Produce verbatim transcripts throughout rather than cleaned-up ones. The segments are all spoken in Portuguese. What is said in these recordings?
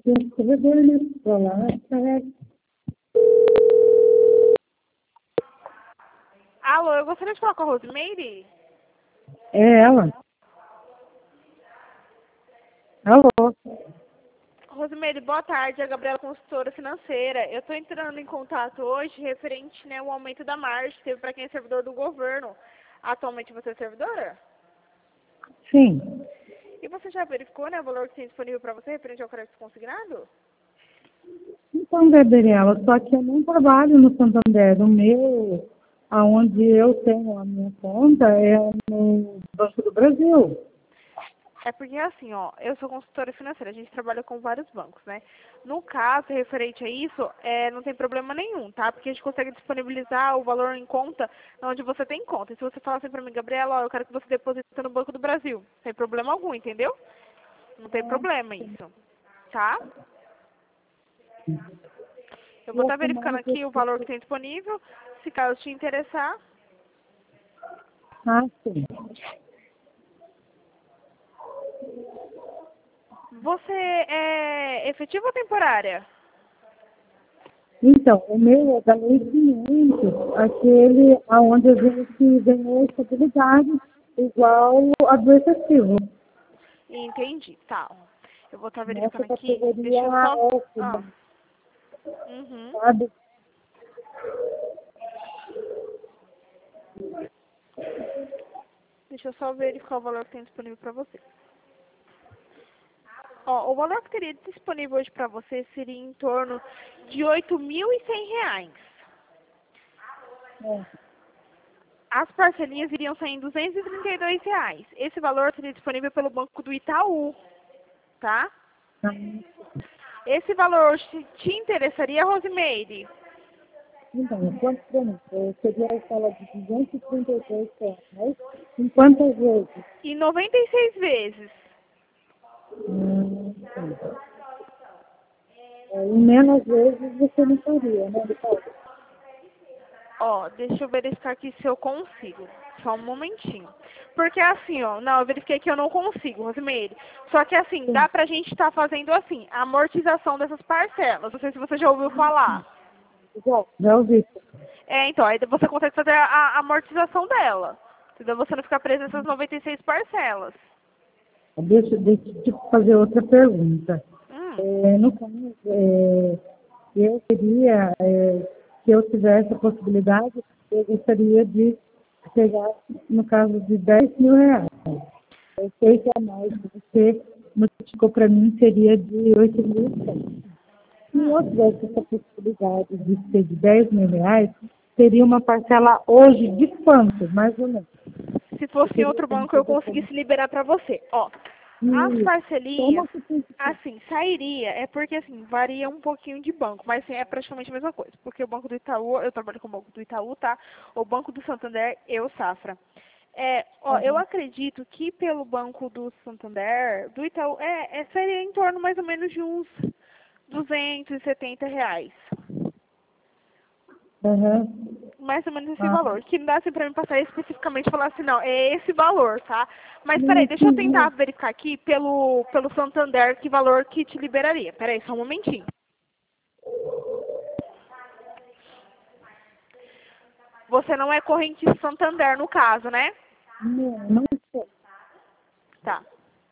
escrever, né? Vou lá, carrega. Alô, eu gostaria de falar com a Rosemary? É ela. Alô? Rosemary, boa tarde. É a Gabriela, consultora financeira. Eu estou entrando em contato hoje referente, né, ao aumento da margem que teve para quem é servidor do governo. Atualmente você é servidora? Sim. E você já verificou, né, o valor que tem disponível para você referente ao crédito consignado? Então, Gabriela, só que eu não trabalho no Santander. O meu, aonde eu tenho a minha conta, é no Banco do Brasil. É porque assim, ó, eu sou consultora financeira, a gente trabalha com vários bancos, né? No caso, referente a isso, é, não tem problema nenhum, tá? Porque a gente consegue disponibilizar o valor em conta onde você tem conta. E se você falar assim pra mim, Gabriela, ó, eu quero que você deposite no Banco do Brasil, sem problema algum, entendeu? Não tem problema isso, tá? Eu vou Eu estar verificando mais aqui o valor que tem disponível, se caso te interessar. ah, sim. Você é efetiva ou temporária? Então, o meu é da Lei quinhentos, aquele aonde a gente ganhou estabilidade igual a do efetivo. Entendi, tá. Eu vou estar Nessa verificando aqui. categoria Deixa eu só. F, Ah. Uhum. sabe? Deixa eu só verificar o valor que tem disponível para você. Ó, o valor que teria disponível hoje para você seria em torno de oito mil e cem reais. É. As parcelinhas iriam sair em duzentos e trinta e dois reais. Esse valor seria disponível pelo Banco do Itaú, tá? Esse valor te te interessaria, Rosemary? Então, quanto tempo? Eu seria a escala de duzentos e trinta e três reais. Em quantas vezes? Em noventa e seis vezes. Hum, sim. É, em menos vezes você não faria, né, Ricardo? Ó, deixa eu verificar aqui se eu consigo. Só um momentinho. Porque assim, ó, não, eu verifiquei que eu não consigo, Rosemary. Só que assim, Sim. dá pra gente estar fazendo assim, a amortização dessas parcelas. Não sei se você já ouviu falar. Já, já ouvi. É, então, aí você consegue fazer a, a amortização dela. Entendeu? Você não ficar preso nessas noventa e seis parcelas. Deixa, deixa eu te fazer outra pergunta. Hum. É, no caso, é, eu queria, é, se eu tivesse a possibilidade, eu gostaria de pegar, no caso de dez mil reais. Eu sei que a mais que você notificou para mim seria de oito mil e cem. Se eu tivesse essa possibilidade de ser de dez mil reais, seria uma parcela hoje de quanto, mais ou menos? Se Eu fosse em queria outro como banco, eu fazer como... conseguisse liberar pra você. Ó, as E parcelinhas, como que tem que ser? assim, sairia, é porque, assim, varia um pouquinho de banco, mas, assim, é praticamente a mesma coisa. Porque o Banco do Itaú, eu trabalho com o Banco do Itaú, tá? O Banco do Santander, eu, Safra. É, ó, eu Uhum. acredito que pelo Banco do Santander, do Itaú, é, é, seria em torno mais ou menos de uns duzentos e setenta reais. Uhum. Mais ou menos esse Ah, valor. Que não dá assim pra mim passar especificamente e falar assim, não, é esse valor, tá? Mas não, peraí, deixa eu sim, tentar não. verificar aqui pelo, pelo Santander que valor que te liberaria. Peraí, só um momentinho. Você não é corrente Santander no caso, né? Não, não sei. Tá.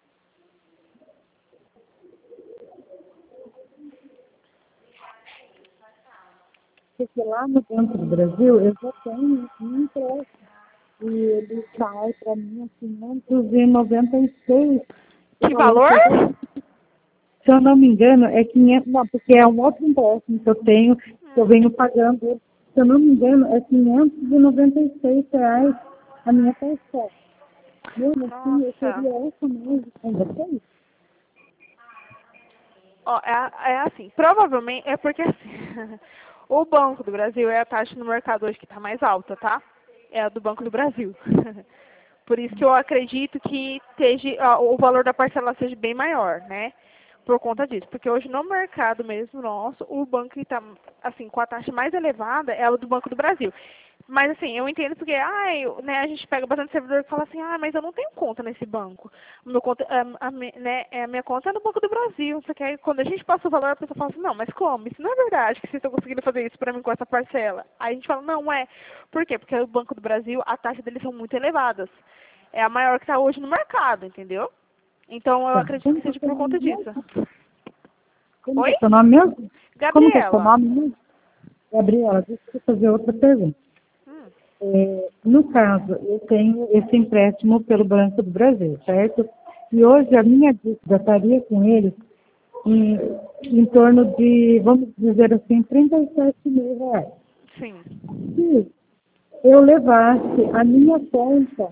Porque lá no Banco do Brasil eu já tenho um empréstimo. E ele sai para mim a quinhentos e noventa e seis. O Que valor valor? que eu vou... Se eu não me engano, é quinhentos, não, porque é um outro empréstimo que eu tenho, que eu Hum, venho pagando. Se eu não me engano, é quinhentos e noventa e seis reais a minha parcela. Mesmo assim, eu nossa. queria essa mesmo com vocês. Ó, é, é assim, provavelmente, é porque assim, o Banco do Brasil é a taxa no mercado hoje que está mais alta, tá? É a do Banco do Brasil. Por isso que eu acredito que esteja, ó, o valor da parcela seja bem maior, né? Por conta disso. Porque hoje no mercado mesmo nosso, o banco que está, assim, com a taxa mais elevada é a do Banco do Brasil. Mas assim, eu entendo porque, ai, né, a gente pega bastante servidor que fala assim, ah, mas eu não tenho conta nesse banco. Meu conta, a, a, né, a minha conta é no Banco do Brasil. Só que aí quando a gente passa o valor, a pessoa fala assim, não, mas como? Isso não é verdade que vocês estão conseguindo fazer isso para mim com essa parcela. Aí a gente fala, não é. Por quê? Porque o Banco do Brasil, a taxa deles são muito elevadas. É a maior que está hoje no mercado, entendeu? Então eu Tá. acredito Como que que é seja seu por nome conta mesmo? disso. Como que Oi? é seu nome mesmo? Como que é seu Gabriela. nome mesmo? Gabriela, deixa eu fazer outra pergunta. Hum, É, no caso, eu tenho esse empréstimo pelo Banco do Brasil, certo? E hoje a minha dívida estaria com eles em, em torno de, vamos dizer assim, trinta e sete mil reais. sim. Se eu levasse a minha conta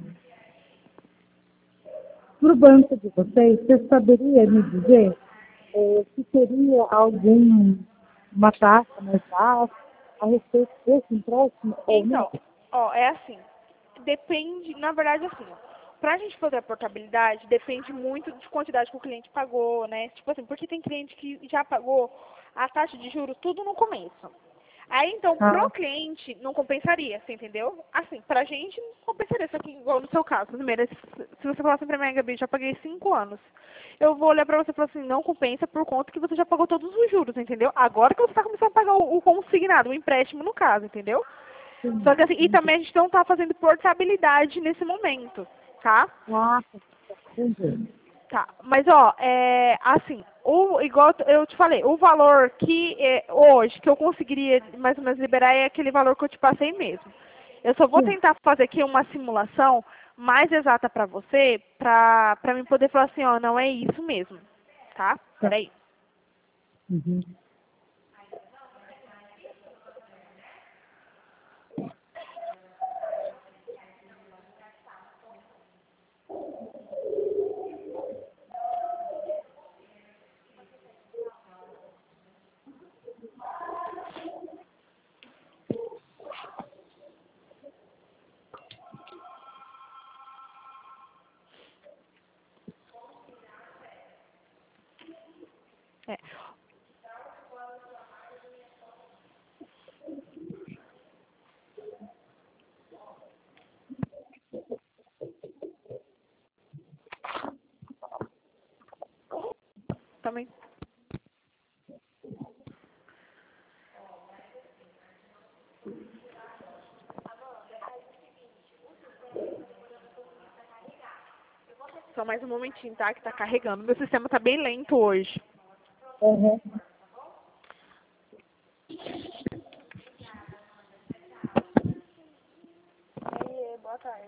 para o banco de vocês, você saberia me dizer eh, se teria algum, uma taxa mais baixa a respeito desse empréstimo ou não? Então, ó, é assim. Depende, na verdade, assim, ó. Pra gente fazer a portabilidade, depende muito de quantidade que o cliente pagou, né? Tipo assim, porque tem cliente que já pagou a taxa de juros tudo no começo. Aí, então, pro Ah, cliente, não compensaria, você entendeu? Assim, pra gente, não compensaria. Só que, igual no seu caso, primeiro, se se você falar assim pra mim, Gabi, já paguei cinco anos. Eu vou olhar pra você e falar assim, não compensa por conta que você já pagou todos os juros, entendeu? Agora que você tá começando a pagar o, o consignado, o empréstimo no caso, entendeu? sim, Só que assim, e entendi. também a gente não tá fazendo portabilidade nesse momento, tá? Ah, entendi. Tá, mas ó, é, assim, o, igual eu te falei, o valor que é, hoje, que eu conseguiria mais ou menos liberar é aquele valor que eu te passei mesmo. Eu só vou Sim. tentar fazer aqui uma simulação mais exata pra você, pra, pra mim poder falar assim, ó, não é isso mesmo, tá? Tá. Peraí. Uhum. É, também. Só mais um momentinho, tá? Que tá carregando. Meu sistema tá bem lento hoje. Uhum. Oi, boa tarde.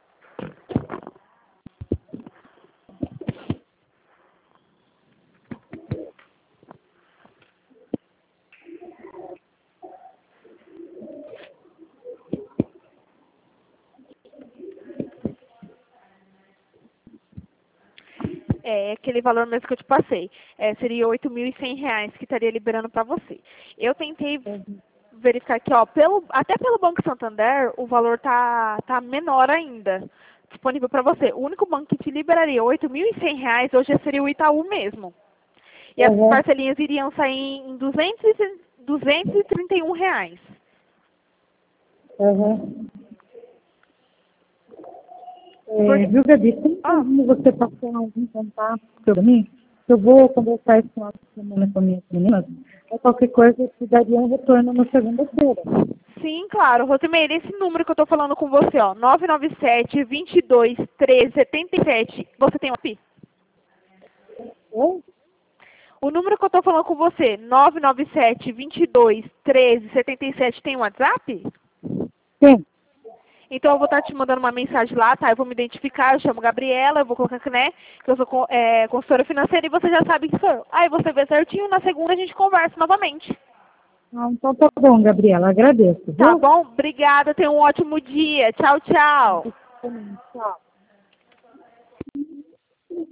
É aquele valor mesmo que eu te passei. É, seria oito mil e cem reais que estaria liberando para você. Eu tentei Uhum. verificar aqui, ó, pelo, até pelo Banco Santander, o valor tá, tá menor ainda, disponível para você. O único banco que te liberaria oito mil e cem reais hoje seria o Itaú mesmo. E as Uhum. parcelinhas iriam sair em duzentos e duzentos e trinta e um reais. Uhum. É, Porque, viu, Gabi, tem ó, como você passar algum contato para mim? Eu vou conversar esse final de semana com minhas meninas. Aí qualquer coisa eu te daria um retorno na segunda-feira. sim, claro. Rosimeire, esse número que eu tô falando com você, ó, nove nove sete, dois dois, um três, sete sete, você tem o P I? Oi? O número que eu tô falando com você, nove nove sete, dois dois, um três, sete sete, tem WhatsApp? Sim. Então eu vou estar te mandando uma mensagem lá, tá? Eu vou me identificar, eu chamo Gabriela, eu vou colocar que, né, que eu sou co- é, consultora financeira e você já sabe que sou eu. Aí você vê certinho, na segunda a gente conversa novamente. Ah, então tá bom, Gabriela. Agradeço, Tá viu? bom? Obrigada, tenha um ótimo dia. Tchau, tchau. Tchau.